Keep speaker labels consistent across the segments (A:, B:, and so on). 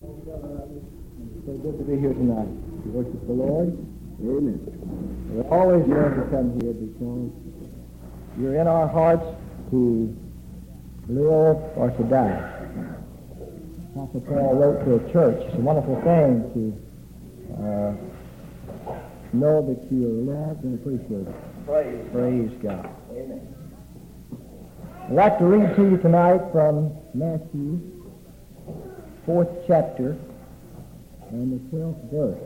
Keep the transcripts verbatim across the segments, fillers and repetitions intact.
A: So good to be here tonight to worship the Lord. Amen. We're always glad to come here because you're in our hearts to live or to die. Apostle Paul wrote to a church. It's a wonderful thing to uh, know that you are loved and appreciated.
B: Praise,
A: Praise God.
B: Amen.
A: I'd like to read to you tonight from Matthew, fourth chapter, and the twelfth verse.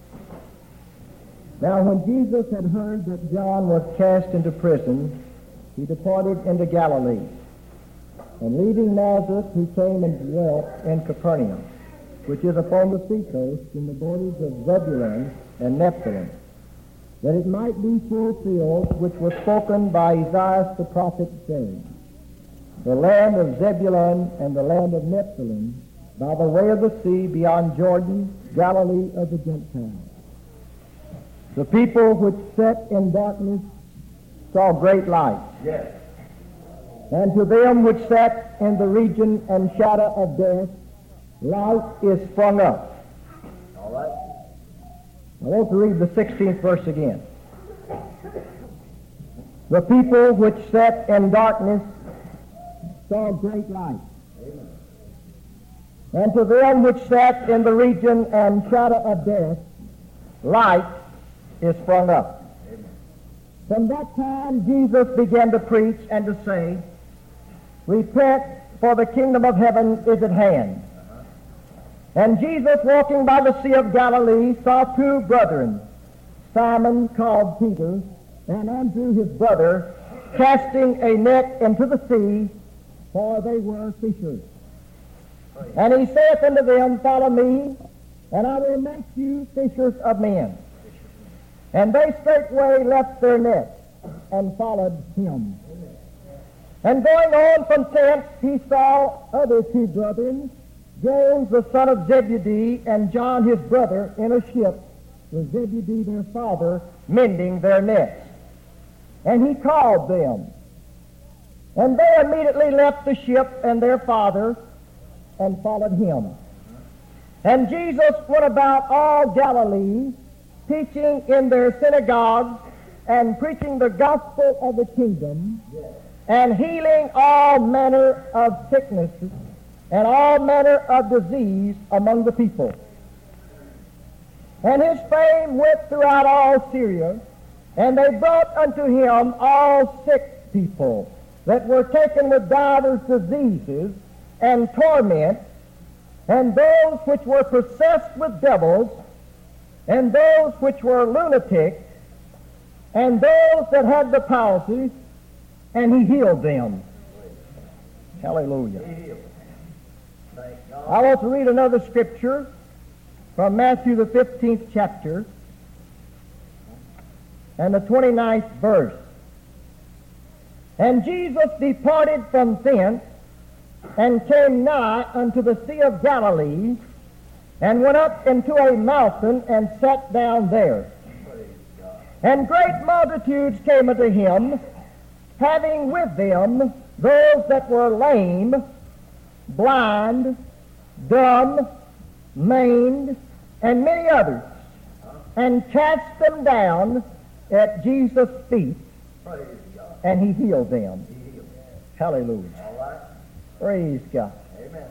A: Now when Jesus had heard that John was cast into prison, he departed into Galilee. And leaving Nazareth, he came and dwelt in Capernaum, which is upon the seacoast in the borders of Zebulun and Nephthalim, that it might be fulfilled which was spoken by Isaiah the prophet, saying, The land of Zebulun and the land of Nephthalim, by the way of the sea beyond Jordan, Galilee of the Gentiles. The people which sat in darkness saw great light.
B: Yes.
A: And to them which sat in the region and shadow of death, light is sprung up.
B: All right.
A: I want to read the sixteenth verse again. The people which sat in darkness saw great light.
B: Amen.
A: And to them which sat in the region and shadow of death, light is sprung up.
B: Amen.
A: From that time Jesus began to preach and to say, Repent, for the kingdom of heaven is at hand.
B: Uh-huh.
A: And Jesus, walking by the Sea of Galilee, saw two brethren, Simon called Peter, and Andrew his brother, casting a net into the sea, for they were fishers. And he saith unto them, Follow me, and I will make you fishers of men. And they straightway left their nets and followed him. And going on from thence, he saw other two brethren, James the son of Zebedee, and John his brother, in a ship with Zebedee their father, mending their nets. And he called them. And they immediately left the ship and their father, and followed him. And Jesus went about all Galilee, teaching in their synagogues, and preaching the gospel of the kingdom, and healing all manner of sicknesses and all manner of disease among the people. And his fame went throughout all Syria, and they brought unto him all sick people that were taken with divers diseases and torment, and those which were possessed with devils, and those which were lunatics, and those that had the palsy, and he healed them. Hallelujah.
B: Thank God.
A: I want to read another scripture from Matthew the fifteenth chapter and the twenty-ninth verse. And Jesus departed from thence, and came nigh unto the Sea of Galilee, and went up into a mountain, and sat down there. And great multitudes came unto him, having with them those that were lame, blind, dumb, maimed, and many others, and cast them down at Jesus' feet,
B: Praise God.
A: and he healed them.
B: He healed.
A: Hallelujah.
B: All right.
A: Praise God.
B: Amen.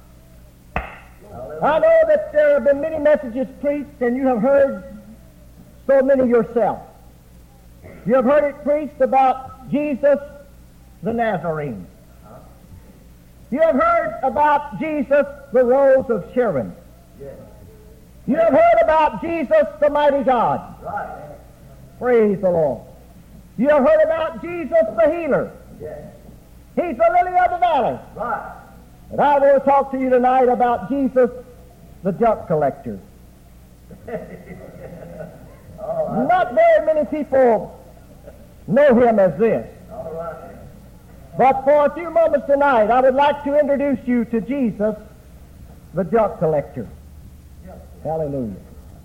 A: I know that there have been many messages preached, and you have heard so many yourself. You have heard it preached about Jesus the Nazarene. You have heard about Jesus the Rose of Sharon.
B: Yes.
A: You have heard about Jesus the Mighty God.
B: Right.
A: Praise the Lord. You have heard about Jesus the Healer.
B: Yes.
A: He's the lily of the valley.
B: Right.
A: And I want to talk to you tonight about Jesus the junk collector.
B: All right.
A: Not very many people know him as this.
B: All right.
A: But for a few moments tonight, I would like to introduce you to Jesus, the junk collector. Hallelujah.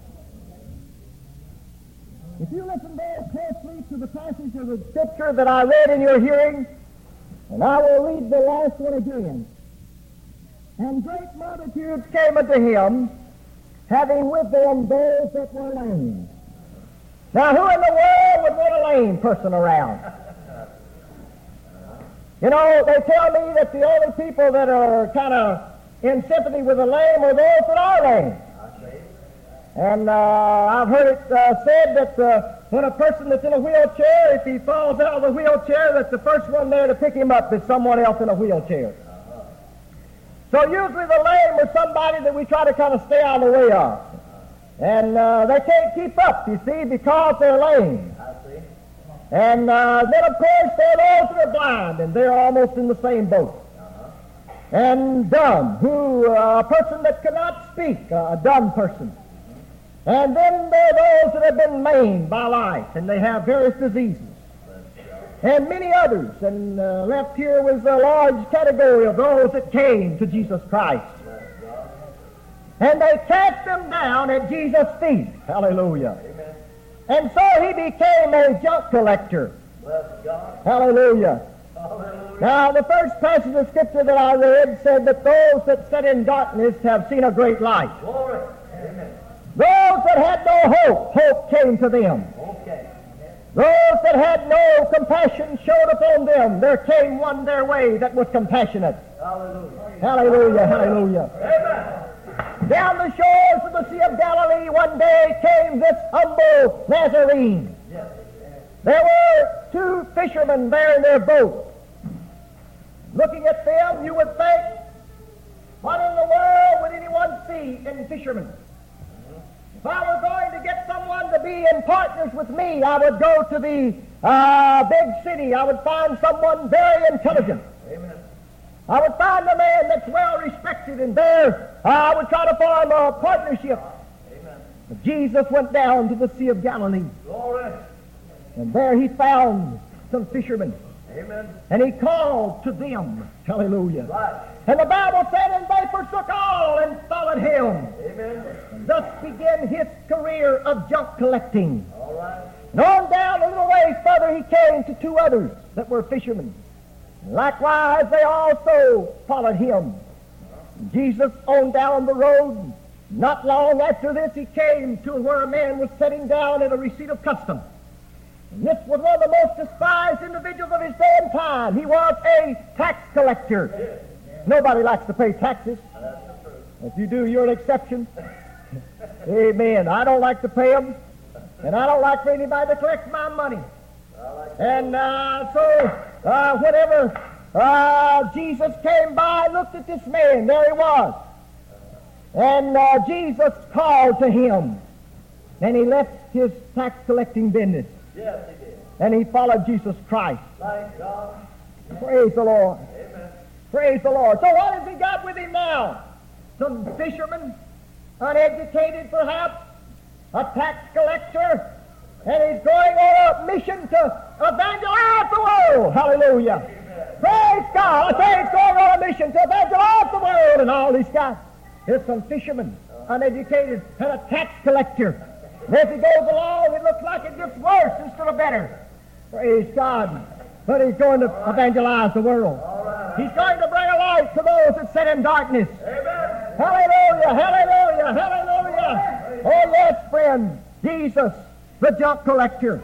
A: If you listen very closely to the passage of the scripture that I read in your hearing, and I will read the last one again. And great multitudes came unto him, having with them those that were lame. Now, who in the world would want a lame person around? You know, they tell me that the only people that are kind of in sympathy with the lame are those that are lame. And uh, I've heard it uh, said that uh, when a person that's in a wheelchair, if he falls out of the wheelchair, that the first one there to pick him up is someone else in a wheelchair. So usually the lame are somebody that we try to kind of stay out of the way of. And uh, they can't keep up, you see, because they're lame. And uh, then, of course, there are those that are blind, and they're almost in the same boat. And dumb, who uh, a person that cannot speak, uh, a dumb person. And then there are those that have been maimed by life, and they have various diseases. And many others. And uh, left here was a large category of those that came to Jesus Christ. And they cast them down at Jesus' feet. Hallelujah. Amen. And so he became a junk collector. Bless God. Hallelujah. Hallelujah. Now, the first passage of Scripture that I read said that those that sat in darkness have seen a great light. Glory. Amen. Those that had no hope, hope came to them. Okay. Those that had no compassion showed upon them. There came one their way that was compassionate. Hallelujah. Hallelujah. Hallelujah. Amen. Down the shores of the Sea of Galilee one day came this humble Nazarene. Yes. There were two fishermen there in their boat. Looking at them, you would think, what in the world would anyone see in fishermen? If I were going to get someone to be in partners with me, I would go to the uh, big city. I would find someone very intelligent. Amen. I would find a man that's well respected, and there uh, I would try to form a partnership. Amen. But Jesus went down to the Sea of Galilee. Glory. And there he found some fishermen. Amen. And he called to them. Hallelujah. Right. And the Bible said, and they forsook all and followed him. Amen. And thus began his career of junk collecting. All right. And on down a little way further he came to two others that were fishermen. And likewise they also followed him. And Jesus on down the road, not long after this he came to where a man was sitting down at a receipt of custom. And this was one of the most despised individuals of his day and time. He was a tax collector. Nobody likes to pay taxes. If you do, you're an exception. Amen. I don't like to pay them, and I don't like for anybody to collect my money. And uh, so, uh, whenever uh, Jesus came by, looked at this man, there he was. And uh, Jesus called to him, and he left his tax collecting business. Yes, he did. And he followed Jesus Christ. Thank God. Praise the Lord. Amen. Praise the Lord. So what has he got with him now? Some fisherman, uneducated perhaps, a tax collector, and he's going on a mission to evangelize the world. Hallelujah. Amen. Praise God. I say he's going on a mission to evangelize the world, and all he's got is some fishermen, uneducated, and a tax collector. And as he goes along, it looks like it gets worse instead of better. Praise God. But he's going to evangelize the world. He's going to bring a light to those that sit in darkness. Amen. Hallelujah, hallelujah, hallelujah. Oh, yes, friend, Jesus, the junk collector.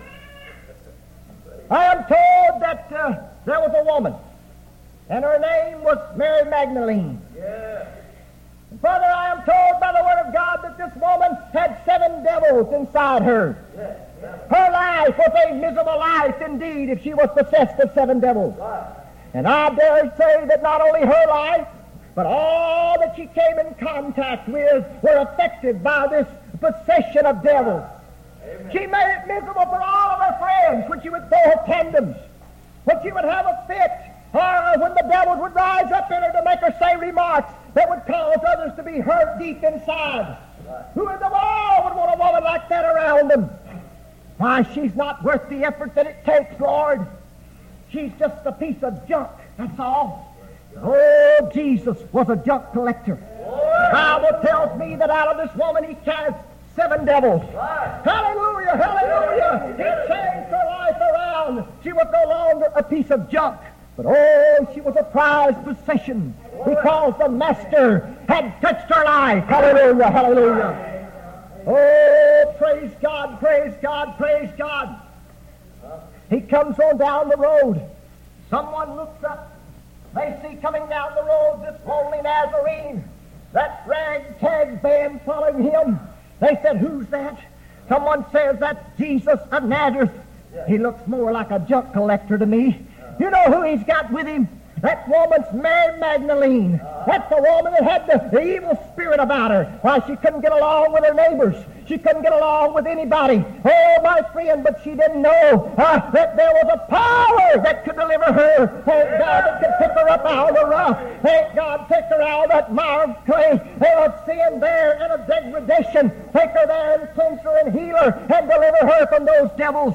A: I am told that uh, there was a woman, and her name was Mary Magdalene. Yeah. Further, I am told by the Word of God that this woman had seven devils inside her. Yes. Her life was a miserable life indeed if she was possessed of seven devils. Right. And I dare say that not only her life, but all that she came in contact with were affected by this possession of devils. Amen. She made it miserable for all of her friends when she would throw her tandems, when she would have a fit, or when the devils would rise up in her to make her say remarks that would cause others to be hurt deep inside. Right. Who in the world would want a woman like that around them? Why, she's not worth the effort that it takes, Lord. She's just a piece of junk, that's all. Oh, Jesus was a junk collector. The Bible tells me that out of this woman he cast seven devils. Right. Hallelujah, hallelujah. He changed her life around. She was no longer a piece of junk, but oh, she was a prized possession because the Master had touched her life. Hallelujah, hallelujah. Oh, praise God, praise God, praise God. He comes on down the road. Someone looks up. They see coming down the road this lonely Nazarene, that ragtag band following him. They said, who's that? Someone says, that's Jesus of Nazareth. He looks more like a junk collector to me. You know who he's got with him? That woman's Mary Magdalene. That's the woman that had the, the evil spirit about her. Why, she couldn't get along with her neighbors. She couldn't get along with anybody. Oh, my friend, but she didn't know uh, that there was a power that could deliver her. Thank God, that could pick her up out of the rough. Thank God, take her out of that mire of clay. There was sin there and a degradation. Take her there and cleanse her and heal her and deliver her from those devils.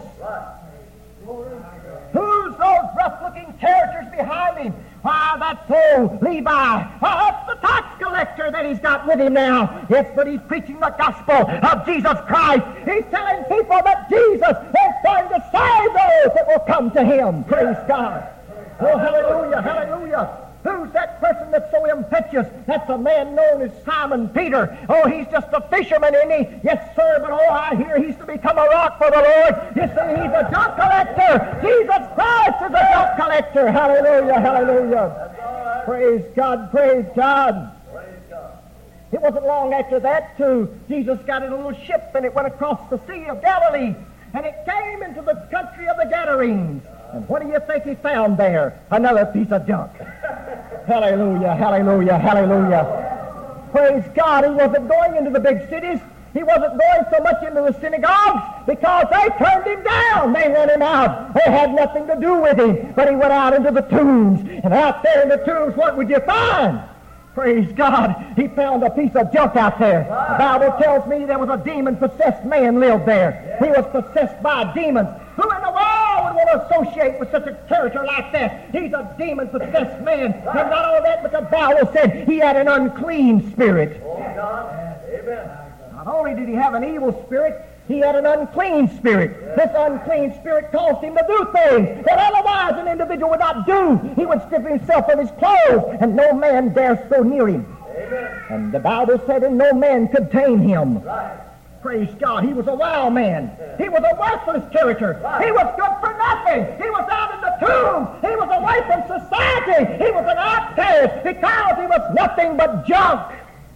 A: Who's those rough-looking characters behind him? Why, that's old Levi. Why, that's the tax collector that he's got with him now. Yes, but he's preaching the gospel of Jesus Christ. He's telling people that Jesus is going to save those that will come to him. Praise God. Oh, hallelujah, hallelujah. Who's that person that's so impetuous? That's a man known as Simon Peter. Oh, he's just a fisherman, isn't he? Yes, sir, but oh, I hear he's to become a rock for the Lord. You see, he's a junk collector. Jesus Christ is a junk collector. Hallelujah, hallelujah. Praise God, praise God. It wasn't long after that, too. Jesus got in a little ship, and it went across the Sea of Galilee, and it came into the country of the Gadarenes. And what do you think he found there? Another piece of junk. Hallelujah, hallelujah, hallelujah. Praise God, he wasn't going into the big cities. He wasn't going so much into the synagogues because they turned him down. They ran him out. They had nothing to do with him. But he went out into the tombs. And out there in the tombs, what would you find? Praise God, he found a piece of junk out there. The Bible tells me there was a demon-possessed man lived there. He was possessed by demons. Who in the world would want to associate with such a character like that? He's a demon-possessed man. And not all that, but the Bible said he had an unclean spirit. Not only did he have an evil spirit, he had an unclean spirit. This unclean spirit caused him to do things that otherwise an individual would not do. He would strip himself of his clothes, and no man dares go near him. And the Bible said, and no man could tame him. Praise God. He was a wild man. He was a worthless character. He was good for nothing. He was out in the tomb. He was away from society. He was an outcast because he was nothing but junk.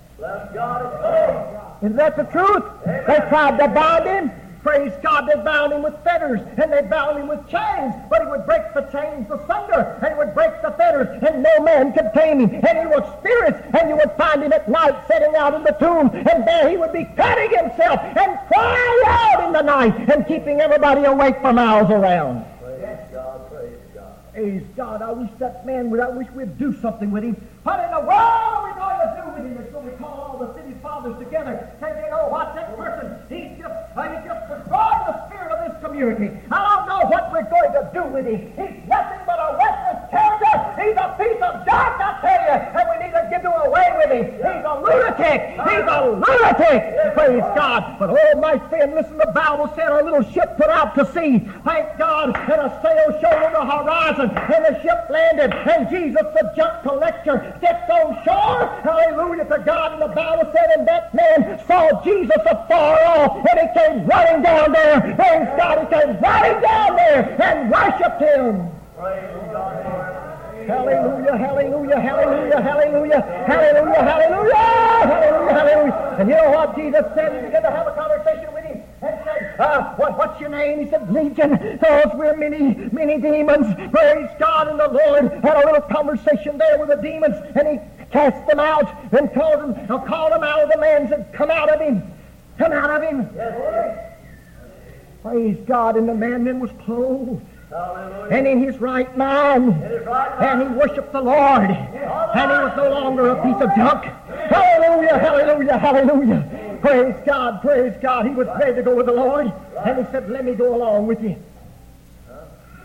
A: Isn't that the truth? They tried to bind him. Praise God, they bound him with fetters, and they bound him with chains, but he would break the chains asunder, and he would break the fetters, and no man could tame him. And he was spirits, and you would find him at night setting out in the tomb, and there he would be cutting himself and crying out in the night and keeping everybody awake for miles around.
B: Praise God, praise God.
A: Praise God, I wish that man would, I wish we'd do something with him. What in the world are we going to do with him? It's going to call all the city fathers together. Say, you know what, that person, he's just, uh, he's just destroying the spirit of this community. I don't know what we're going to do with him. He's nothing but a worthless character. He's a piece of junk, I tell you, and we need to get away with him. He's a lunatic. He's a lunatic. Praise God. But oh, my friend, listen, the Bible said a little ship put out to sea. Thank God, and a sail showed on the horizon, and the ship landed, and Jesus, the junk collector, stepped on shore. Hallelujah to God. And the Bible said, and that man saw Jesus afar off, and he came running down there. Praise God, he came running down there and worshipped him.
B: Praise God.
A: Hallelujah, hallelujah, hallelujah, hallelujah, hallelujah, hallelujah, hallelujah, hallelujah. And you know what Jesus said? He began to have a conversation with him and said, uh, what, what's your name? He said, Legion, because we're many, many demons. Praise God. And the Lord had a little conversation there with the demons, and he cast them out and called them, uh, called them out of the man and said, come out of him, come out of him.
B: Yes.
A: Praise God. And the man then was clothed.
B: Hallelujah.
A: And in his right mind,
B: right
A: and he worshiped the Lord, and he was no longer a piece of junk. Hallelujah, hallelujah, hallelujah. Praise God, praise God. He was ready to go with the Lord, and he said, let me go along with you.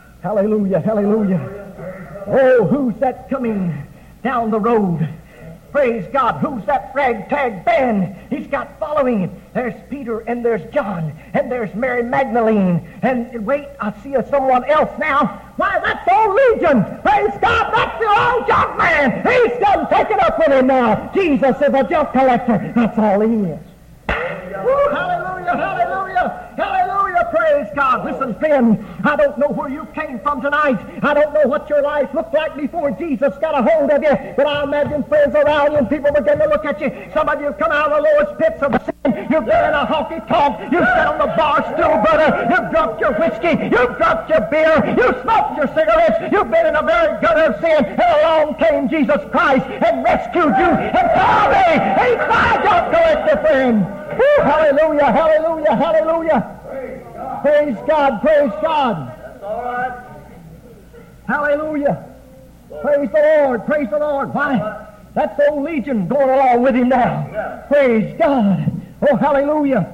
A: Hallelujah, hallelujah. Oh, who's that coming down the road? Praise God. Who's that ragtag band? He's got following. There's Peter, and there's John, and there's Mary Magdalene. And wait, I see a someone else now. Why, that's old Legion. Praise God, that's the old junk man. He's done taken up with him now. Jesus is a junk collector. That's all he is. Woo, hallelujah, hallelujah, hallelujah, praise God. Listen, friend, I don't know where you came from tonight. I don't know what your life looked like before Jesus got a hold of you, but I imagine friends around you and people begin to look at you. Some of you have come out of the lowest pits of sin. You've been in a honky-tonk. You've sat on the bar stool, brother. You've drunk your whiskey. You've drunk your beer. You've smoked your cigarettes. You've been in a very gutter of sin, and along came Jesus Christ and rescued you. And tell me, he's my junk collector, friend. Woo, hallelujah, hallelujah, hallelujah. Praise God, praise God.
B: That's all right.
A: Hallelujah. Praise the Lord, praise the Lord. Why? That's old Legion going along with him now.
B: Yeah.
A: Praise God. Oh, hallelujah.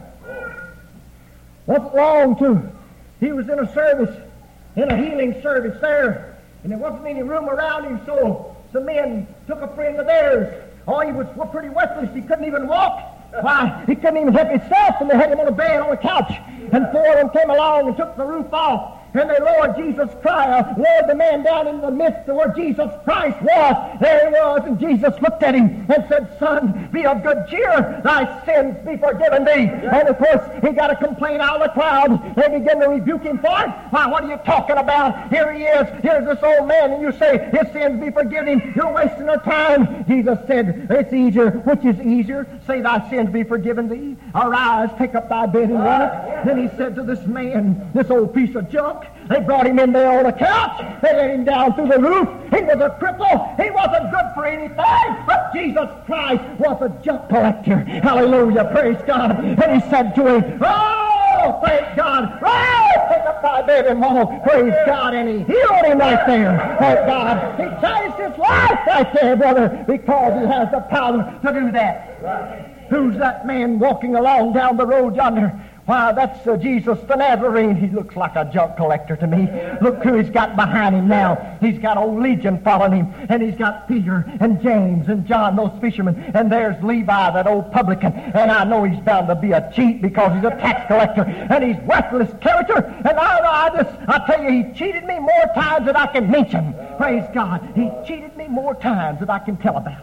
A: Wasn't long too. He was in a service, in a healing service there, and there wasn't any room around him, so some men took a friend of theirs. Oh, he was pretty worthless. He couldn't even walk. Why, he couldn't even help himself, and they had him on a bed on a couch. And four of them came along and took the roof off. And they lowered Jesus Christ, lowered the man down into the midst of where Jesus Christ was. There he was, and Jesus looked at him and said, "Son, be of good cheer. Thy sins be forgiven thee." And of course, he got a complaint out of the crowd. They began to rebuke him for it. Why, what are you talking about? Here he is. Here's this old man, and you say his sins be forgiven him. You're wasting our time. Jesus said, "It's easier." Which is easier? Say, "Thy sins be forgiven thee. Arise, take up thy bed and walk." Then he said to this man, this old piece of junk, they brought him in there on a couch. They let him down through the roof. He was a cripple. He wasn't good for anything. But Jesus Christ was a junk collector. Hallelujah. Praise God. And he said to him, "Oh, thank God. Rise, take up thy bed and walk." Praise God. And he healed him right there. Thank God. He changed his life right there, brother, because he has the power to do that. Who's that man walking along down the road yonder? Why, that's uh, Jesus the Nazarene. He looks like a junk collector to me. Look who he's got behind him now. He's got old Legion following him. And he's got Peter and James and John, those fishermen. And there's Levi, that old publican. And I know he's bound to be a cheat because he's a tax collector. And he's worthless character. And I, I just, I tell you, he cheated me more times than I can mention. Praise God. He cheated me more times than I can tell about.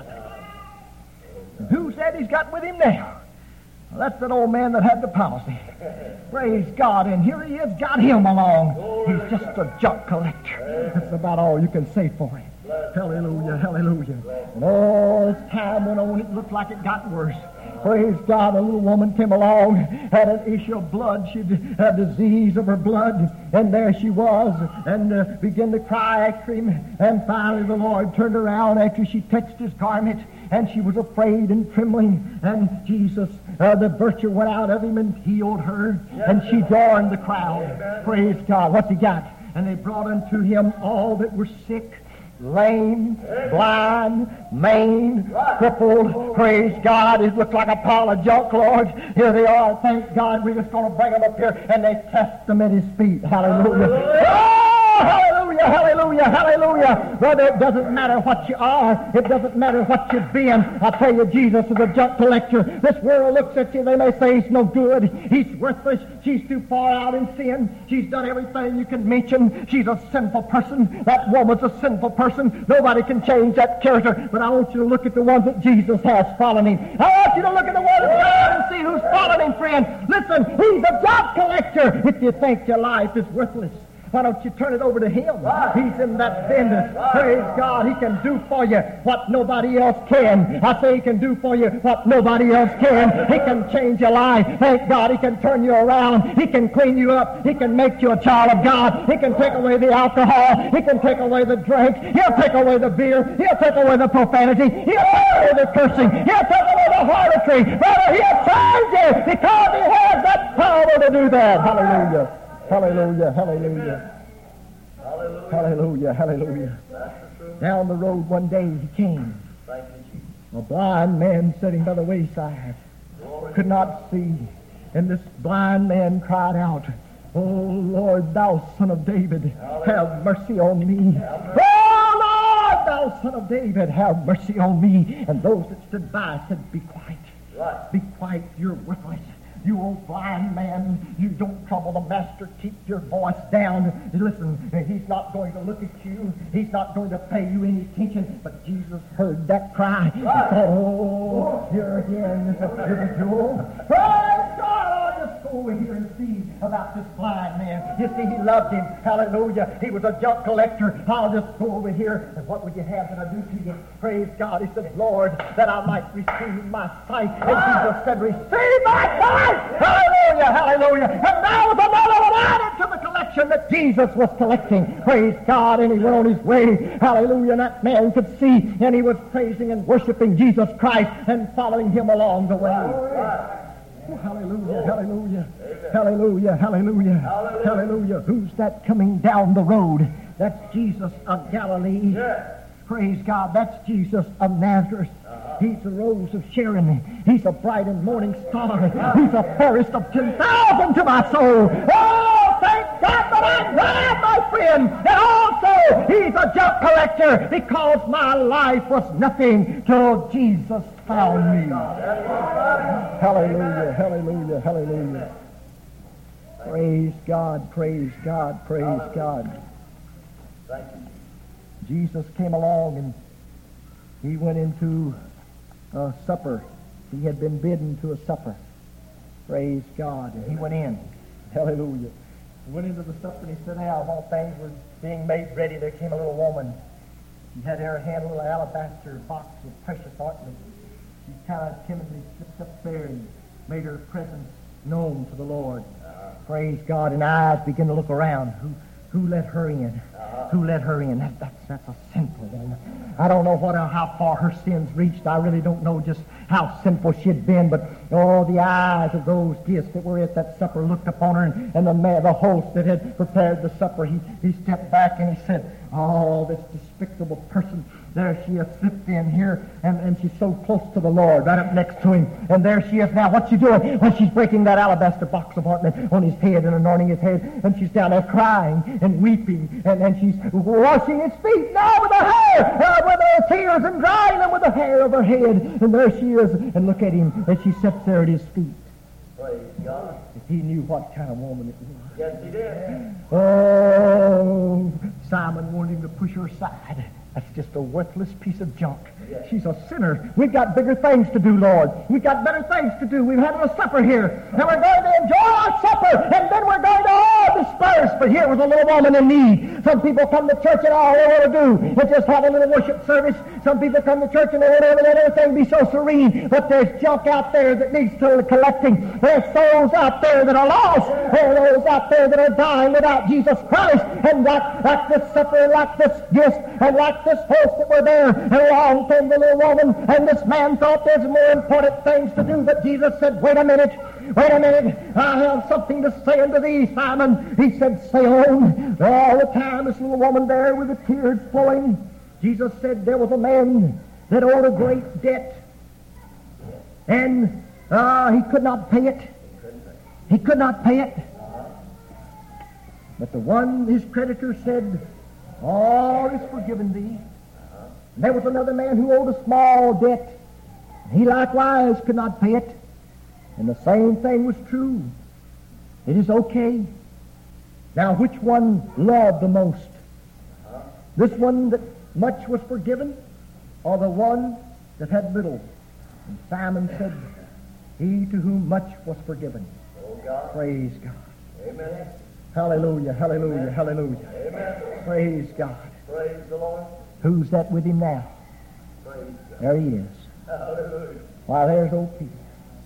A: And who's that he's got with him now? Well, that's that old man that had the palsy. Praise God. And here he is, got him along. He's just a junk collector. That's about all you can say for him. Hallelujah, hallelujah. And all this time went on, it looked like it got worse. Praise God, a little woman came along, had an issue of blood. She had a disease of her blood, and there she was, and uh, began to cry after him. And finally the Lord turned around after she touched his garment, and she was afraid and trembling. And Jesus, uh, the virtue went out of him and healed her, and she joined the crowd. Praise God. What's he got? And they brought unto him all that were sick, lame, blind, maimed, crippled. Praise God. It looks like a pile of junk, Lord. Here they are. Thank God. We're just going to bring them up here, and they cast them at his feet. Hallelujah. Oh, hallelujah, hallelujah, hallelujah. Brother, it doesn't matter what you are. It doesn't matter what you've been. I tell you, Jesus is a junk collector. This world looks at you. They may say he's no good. He's worthless. She's too far out in sin. She's done everything you can mention. She's a sinful person. That woman's a sinful person. Nobody can change that character. But I want you to look at the ones that Jesus has following him. I want you to look at the Word of God and see who's following him, friend. Listen, he's a junk collector. If you think your life is worthless, why don't you turn it over to him? He's in that business. Praise God. He can do for you what nobody else can. I say he can do for you what nobody else can. He can change your life. Thank God. He can turn you around. He can clean you up. He can make you a child of God. He can take away the alcohol. He can take away the drink. He'll take away the beer. He'll take away the profanity. He'll take away the cursing. He'll take away the harlotry. Brother, he'll change you because he has that power to do that. Hallelujah. Hallelujah, hallelujah, hallelujah, hallelujah, hallelujah. Down the road one day he came. A blind man sitting by the wayside, could not see. And this blind man cried out, "Oh Lord, thou son of David, have mercy on me. Oh Lord, thou thou son of David, have mercy on me. And those that stood by said, be quiet.
B: Right.
A: Be quiet, you're worthless. You old blind man, you don't trouble the master. Keep your voice down. Listen, he's not going to look at you. He's not going to pay you any attention. But Jesus heard that cry.
B: Right.
A: Oh, here again is a spiritual. Praise God! I'll just go over here and see about this blind man. You see, he loved him. Hallelujah. He was a junk collector. I'll just go over here. And what would you have that I do to you? Praise God. He said, Lord, that I might receive my sight. And Jesus said, receive my sight! Hallelujah, hallelujah. And there was another one added to the collection that Jesus was collecting. Praise God. And he went on his way. Hallelujah. And that man could see, and he was praising and worshiping Jesus Christ and following him along the way. Oh, hallelujah, hallelujah, hallelujah, hallelujah, hallelujah. Who's that coming down the road? That's Jesus of Galilee.
B: Yes.
A: Praise God. That's Jesus of Nazareth. He's the rose of Sharon. He's a bright and morning star. He's a fairest of ten thousand to my soul. Oh, thank God that I'm glad, my friend. And also, he's a junk collector because my life was nothing till Jesus found me. Hallelujah, hallelujah, hallelujah. Praise God, praise God, praise God.
B: Thank you.
A: Jesus came along and he went into a supper. He had been bidden to a supper. Praise God. And he went in. Hallelujah. He went into the supper and he said, now, while things were being made ready, there came a little woman. She had in her hand a little alabaster box of precious ointment. She kind of timidly slipped up there and made her presence known to the Lord. Praise God. And eyes began to look around. Who who let her in? Who let her in? That, that's, that's a sinful one. I don't know what, how far her sins reached. I really don't know just how sinful she had been, but oh, the eyes of those guests that were at that supper looked upon her, and, and the man, the host that had prepared the supper, he, he stepped back and he said, oh, this despicable person, there she has slipped in here, and, and she's so close to the Lord, right up next to him, and there she is now. What's she doing? Well, she's breaking that alabaster box of ointment on his head and anointing his head, and she's down there crying and weeping, and, and she's washing his feet now with her hair, uh, with her tears, and drying them with the hair of her head, and there she is, and look at him as she sits there at his feet.
B: Praise God.
A: If he knew what kind of woman it was.
B: Yes, he did.
A: Oh, Simon wanted him to push her aside. That's just a worthless piece of junk.
B: Yes.
A: She's a sinner. We've got bigger things to do, Lord. We've got better things to do. We've had a supper here, and we're going to enjoy our supper, and then we're going to all disperse. But here was a little woman in need. Some people come to church and all they want to do is just have a little worship service. Some people come to church and they want to let everything be so serene. But there's junk out there that needs to collecting. There's souls out there that are lost. There are those out there that are dying without Jesus Christ. And like, like this supper, and like this gift, and like this host that were there, and along came the little woman, and this man thought there's more important things to do. But Jesus said, wait a minute, wait a minute, I have something to say unto thee, Simon. He said, say on. All the time, this little woman there with the tears flowing. Jesus said there was a man that owed a great debt, and uh, he could not pay it. He could not pay it. But the one, his creditor, said, all is forgiven thee. And there was another man who owed a small debt. He likewise could not pay it. And the same thing was true. It is okay. Now, which one loved the most? This one that much was forgiven, or the one that had little? And Simon said, he to whom much was forgiven.
B: Oh, God.
A: Praise God.
B: Amen.
A: Hallelujah, hallelujah, hallelujah.
B: Amen.
A: Praise God.
B: Praise the Lord.
A: Who's that with him now?
B: Praise God.
A: There he is.
B: Hallelujah.
A: Why, there's old Peter.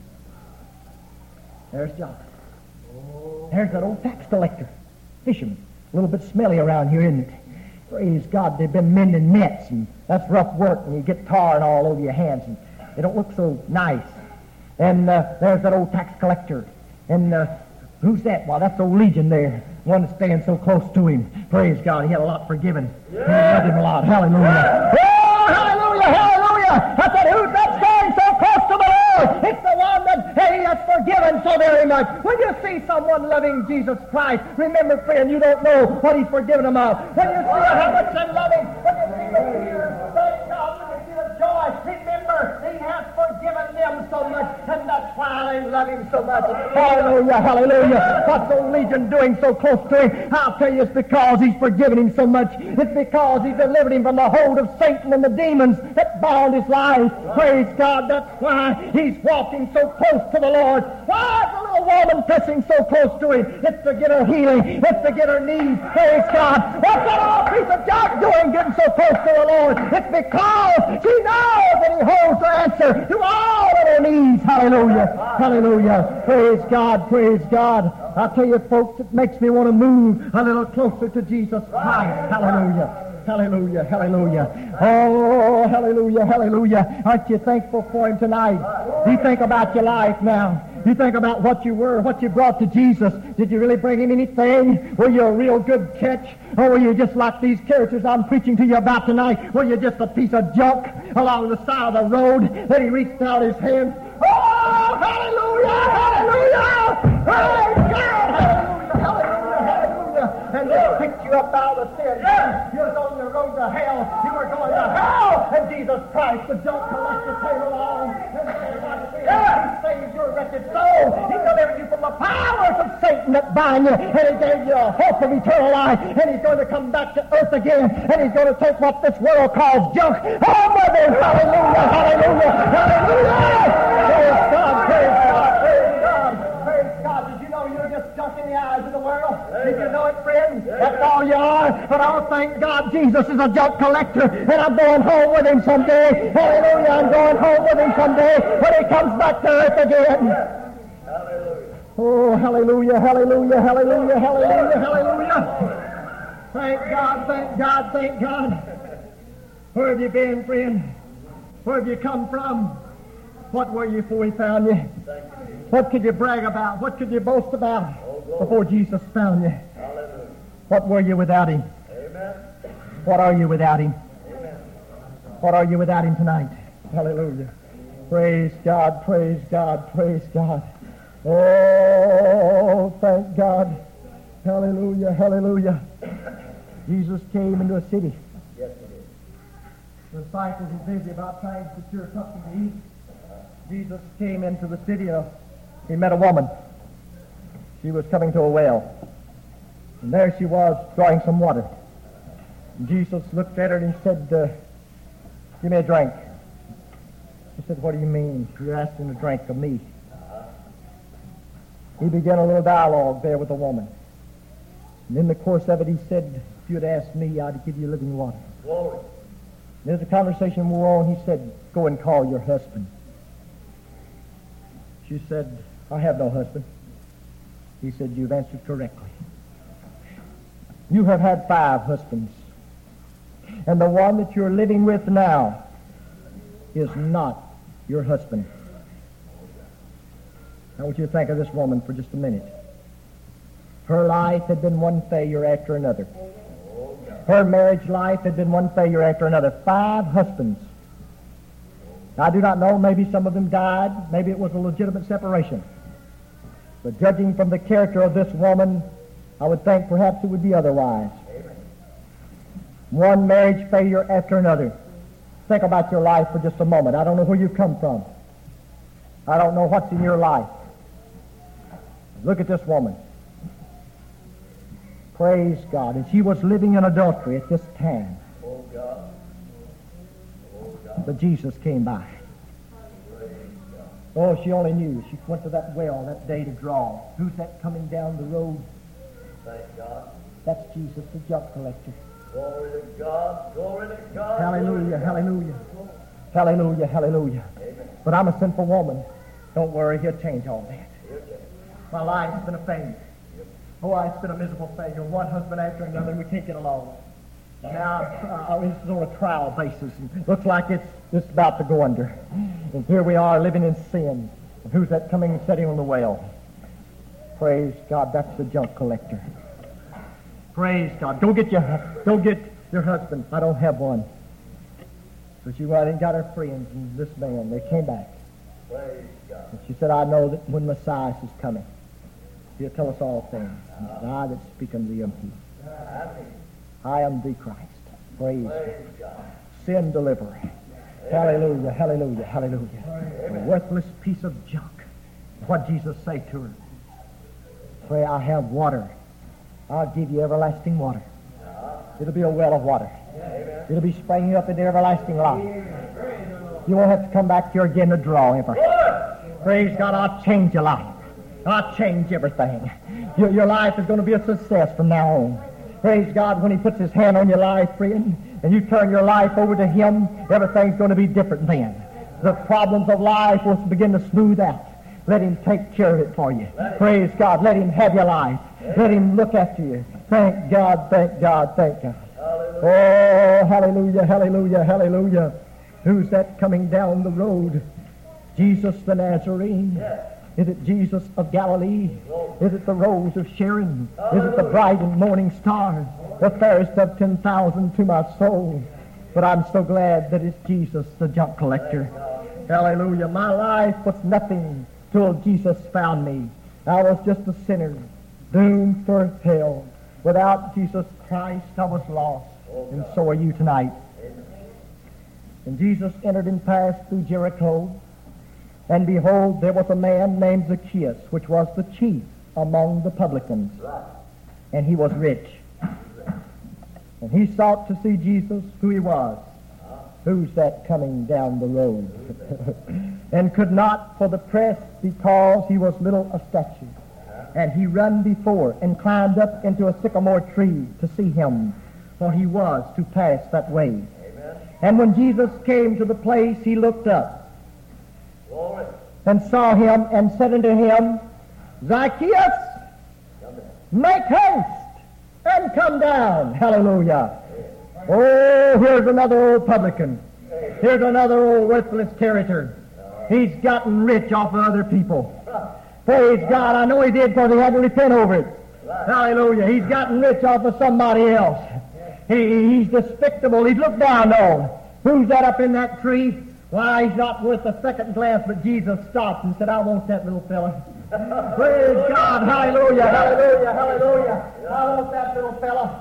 A: There's John. There's that old tax collector, fisherman. A little bit smelly around here, isn't it? Praise God, they've been mending nets, and that's rough work, and you get tar and all over your hands, and they don't look so nice. And uh, there's that old tax collector. And uh, who's that? Why, that's old Legion there, one that's staying so close to him. Praise God, he had a lot forgiven. Yeah. He loved him a lot. Hallelujah. Oh, hallelujah, hallelujah. I said, who's that staying so close to the Lord? It's the one that, hey, has forgiven so very much. When you see someone loving Jesus Christ, remember, friend, you don't know what he's forgiven them of. When you see how much they love him, when you see the tears, they love him so much. Hallelujah, hallelujah. What's old Legion doing so close to him? I'll tell you, it's because he's forgiven him so much. It's because he delivered him from the hold of Satan and the demons that bound his life. Praise God, that's why he's walking so close to the Lord. Why is the little woman pressing so close to him? It's to get her healing. It's to get her needs. Praise God. What's that old piece of junk doing getting so close to the Lord? It's because she knows that he holds the answer to all of her needs. Hallelujah. Hallelujah. Praise God. Praise God. I tell you, folks, it makes me want to move a little closer to Jesus Christ. Hallelujah. Hallelujah, hallelujah. Oh, hallelujah, hallelujah. Aren't you thankful for him tonight? You think about your life now. You think about what you were, what you brought to Jesus. Did you really bring him anything? Were you a real good catch? Or were you just like these characters I'm preaching to you about tonight? Were you just a piece of junk along the side of the road that he reached out his hand? Oh, hallelujah, hallelujah. Praise God, hallelujah, hallelujah, hallelujah. And just picked you up out of the sin. You was on the road to hell. You were going to hell. And Jesus Christ, the junk collector, came along and said, "Watch this." He saved your wretched soul. He delivered you from the powers of Satan that bind you. And he gave you a hope of eternal life. And he's going to come back to earth again. And he's going to take what this world calls junk home with him. Hallelujah, hallelujah, hallelujah. Praise God, praise God, praise God, praise God. Did you know you're just junk in the eyes of the world? Did you know it, friend? That's all you are. But oh, thank God Jesus is a junk collector. And I'm going home with him someday. Hallelujah, I'm going home with him someday when he comes back to earth again. Oh, hallelujah, hallelujah, hallelujah, hallelujah, hallelujah. Thank God, thank God, thank God. Where have you been, friend? Where have you come from? What were you before he found you? What could you brag about? What could you boast about before Jesus found you? What were you without him? What are you without him? What are you without him tonight? Hallelujah. Praise God, praise God, praise God. Oh, thank God. Hallelujah, hallelujah. Jesus came into a city. The disciples were busy about trying to secure something to eat. Jesus came into the city and he met a woman. She was coming to a well. And there she was drawing some water. And Jesus looked at her and he said, uh, give me a drink. She said, what do you mean? You're asking a drink of me. He began a little dialogue there with the woman. And in the course of it, he said, if you had asked me, I'd give you living water. Glory. And as the conversation wore on, he said, go and call your husband. She said, I have no husband. He said, you've answered correctly. You have had five husbands. And the one that you're living with now is not your husband. I want you to think of this woman for just a minute. Her life had been one failure after another. Her marriage life had been one failure after another. Five husbands. I do not know, maybe some of them died. Maybe it was a legitimate separation. But judging from the character of this woman, I would think perhaps it would be otherwise. One marriage failure after another. Think about your life for just a moment. I don't know where you come from. I don't know what's in your life. Look at this woman. Praise God. And she was living in adultery at this time. Oh God. Oh God. But Jesus came by. Oh, she only knew. She went to that well that day to draw. Who's that coming down the road? Thank God. That's Jesus, the junk collector. Glory to God. Glory to God. Hallelujah, hallelujah. Hallelujah, hallelujah. Amen. But I'm a sinful woman. Don't worry, he'll change all that. My life's been a failure. Oh, it's been a miserable failure. One husband after another, and we can't get along. Now, uh, this is on a trial basis. And looks like it's just about to go under. And here we are living in sin. And who's that coming and sitting on the well? Praise God, that's the junk collector. Praise God. Go get your, go get your husband. I don't have one. So she went and got her friends and this man. They came back. Praise God. And she said, I know that when Messiah is coming, he'll tell us all things. And I that speak unto thee am he. I am the Christ. Praise, Praise God. God. Sin deliverer. Hallelujah, hallelujah, hallelujah. Amen. A worthless piece of junk. What did Jesus say to her? Pray, I have water. I'll give you everlasting water. It'll be a well of water. It'll be springing up into everlasting life. You won't have to come back here again to draw ever. Praise God, I'll change your life. I'll change everything. Your, your life is going to be a success from now on. Praise God, when He puts His hand on your life, friend, and you turn your life over to Him, everything's going to be different then. The problems of life will begin to smooth out. Let Him take care of it for you. Praise God. Let Him have your life. Let Him look after you. Thank God, thank God, thank God. Oh, hallelujah, hallelujah, hallelujah. Who's that coming down the road? Jesus the Nazarene. Is it Jesus of Galilee? Is it the Rose of Sharon? Is it the bright and morning star? The fairest of ten thousand to my soul? But I'm so glad that it's Jesus, the junk collector. Hallelujah. My life was nothing till Jesus found me. I was just a sinner, doomed for hell. Without Jesus Christ, I was lost. And so are you tonight. And Jesus entered and passed through Jericho. And behold, there was a man named Zacchaeus, which was the chief among the publicans. And he was rich. And he sought to see Jesus, who he was. Who's that coming down the road? And could not for the press, because he was little of stature. And he ran before and climbed up into a sycamore tree to see him, for he was to pass that way. Amen. And when Jesus came to the place, he looked up Glory. And saw him and said unto him, Zacchaeus, make haste and come down. Hallelujah. Oh, here's another old publican. Here's another old worthless character. He's gotten rich off of other people. Praise God. I know he did because he had to repent over it. Hallelujah. He's gotten rich off of somebody else. He, he's despicable. He's looked down on. Who's that up in that tree? Why, he's not worth a second glance, but Jesus stopped and said, I want that little fella. Praise God. Hallelujah. Hallelujah. Hallelujah. I want that little fella.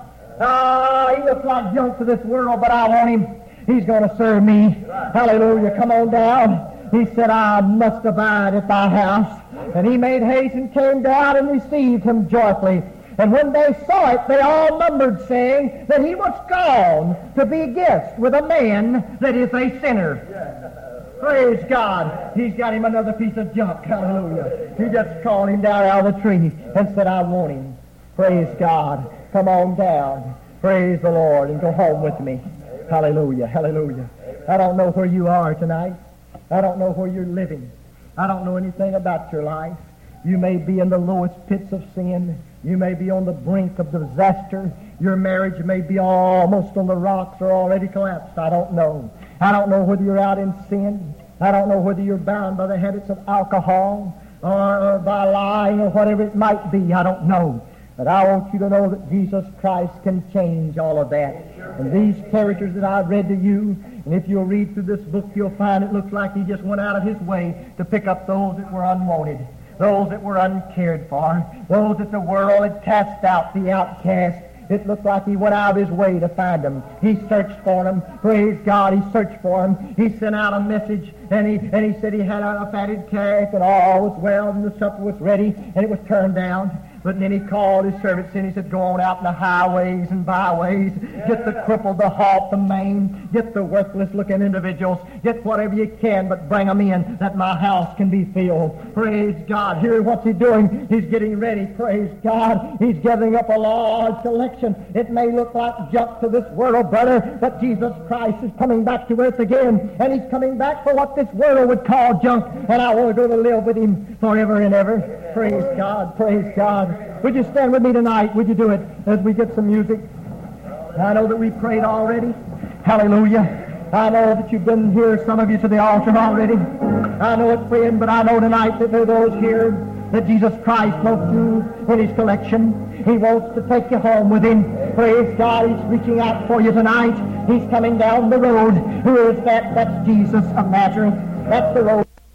A: Ah, he looks like junk to this world, but I want him. He's going to serve me. Hallelujah. Come on down. He said, I must abide at thy house. And he made haste and came down and received him joyfully. And when they saw it, they all murmured, saying that he was gone to be guest with a man that is a sinner. Praise God. He's got him another piece of junk. Hallelujah. He just called him down out of the tree and said, I want him. Praise God. Come on down. Praise the Lord and go home with me. Hallelujah. Hallelujah. I don't know where you are tonight. I don't know where you're living. I don't know anything about your life. You may be in the lowest pits of sin. You may be on the brink of disaster. Your marriage may be almost on the rocks or already collapsed. I don't know. I don't know whether you're out in sin. I don't know whether you're bound by the habits of alcohol or, or by lying or whatever it might be. I don't know. But I want you to know that Jesus Christ can change all of that. And these characters that I've read to you, and if you'll read through this book, you'll find it looks like he just went out of his way to pick up those that were unwanted, those that were uncared for, those that the world had cast out, the outcast. It looked like he went out of his way to find them. He searched for them. Praise God, he searched for them. He sent out a message, and he and he said he had a fatted calf, and all was well, and the supper was ready, and it was turned down. But then he called his servants in. He said, go on out in the highways and byways. Get the crippled, the halt, the maimed. Get the worthless-looking individuals. Get whatever you can, but bring them in that my house can be filled. Praise God. Here, what's he doing? He's getting ready. Praise God. He's gathering up a large collection. It may look like junk to this world, brother, but Jesus Christ is coming back to earth again. And he's coming back for what this world would call junk. And I want to go to live with him forever and ever. Praise God. Praise God. Would you stand with me tonight? Would you do it as we get some music? I know that we prayed already. Hallelujah. I know that you've been here, some of you, to the altar already. I know it, friend, but I know tonight that there are those here that Jesus Christ wants you in his collection. He wants to take you home with him. Praise God. He's reaching out for you tonight. He's coming down the road. Who is that? That's Jesus of Nazareth. That's the road.